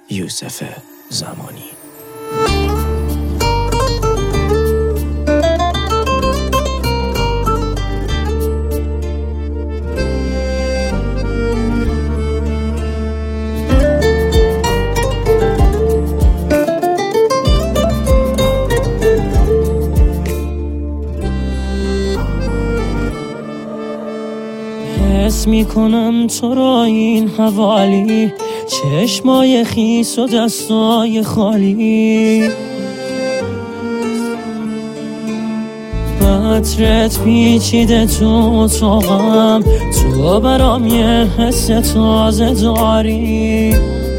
یوسف زمانی. حس میکنم تو را این حوالی، چشمای خیس و دستای خالی، عطرت پیچیده تو اتاقم، تو برام یه حس تازه داری.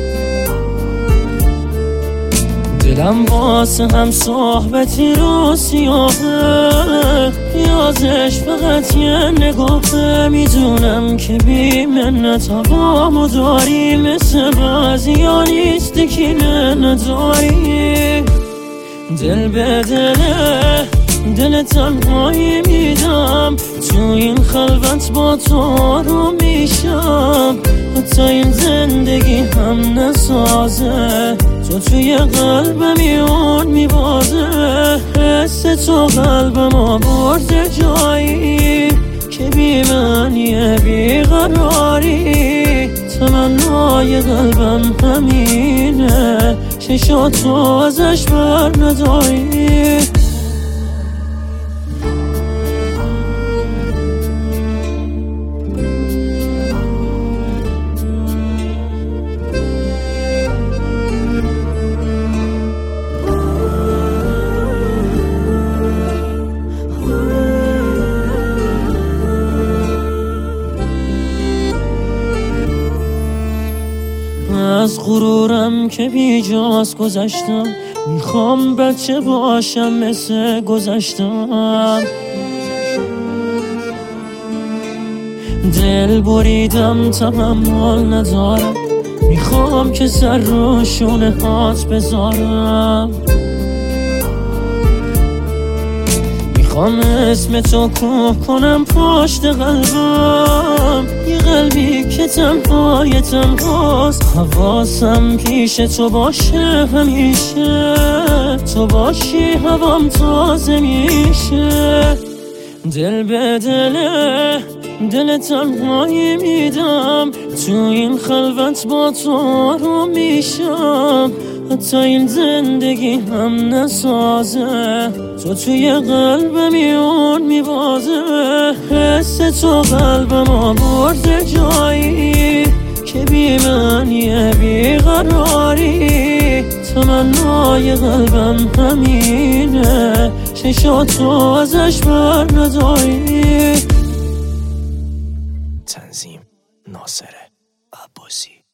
دلم واسه هم صحبتی رو سیاهه، یازش فقط یه نگاهه. میدونم که بی منت هوامو داری، مثل بعضیا نیستی که نداری. دل به دل تنهایی میدم، تو این خلوت با تو رو میشم. حتی این زندگی هم نسازه، تو توی قلبم یون میبازه. حس تو قلبم آورده جایی که بی من یه بیقراری. تمنای قلبم همینه، چشاتو ازش بر نداری. از غرورم که بیجاست گذشتم، میخوام بچه باشم مثل گذشتم. دل بریدم تحمل ندارم، میخوام که سر رو شونه هات بذارم. میخوام اسم تو کوه کنم پشت قلبم، یه قلبی که تنهای تنهاست. حواسم پیش تو باشه همیشه، تو باشی هوام تازه میشه. دل به دل تنهایی میدم، تو این خلوت با تو رو میشم. حتی این زندگی هم نسازه، تو توی قلبم یون میبازه. حس تو قلبم آورده جایی که بی من یه بیقراری. تمنای قلبم همینه، چشاتو ازش بر نداری. تنظیم ناصر عباسی.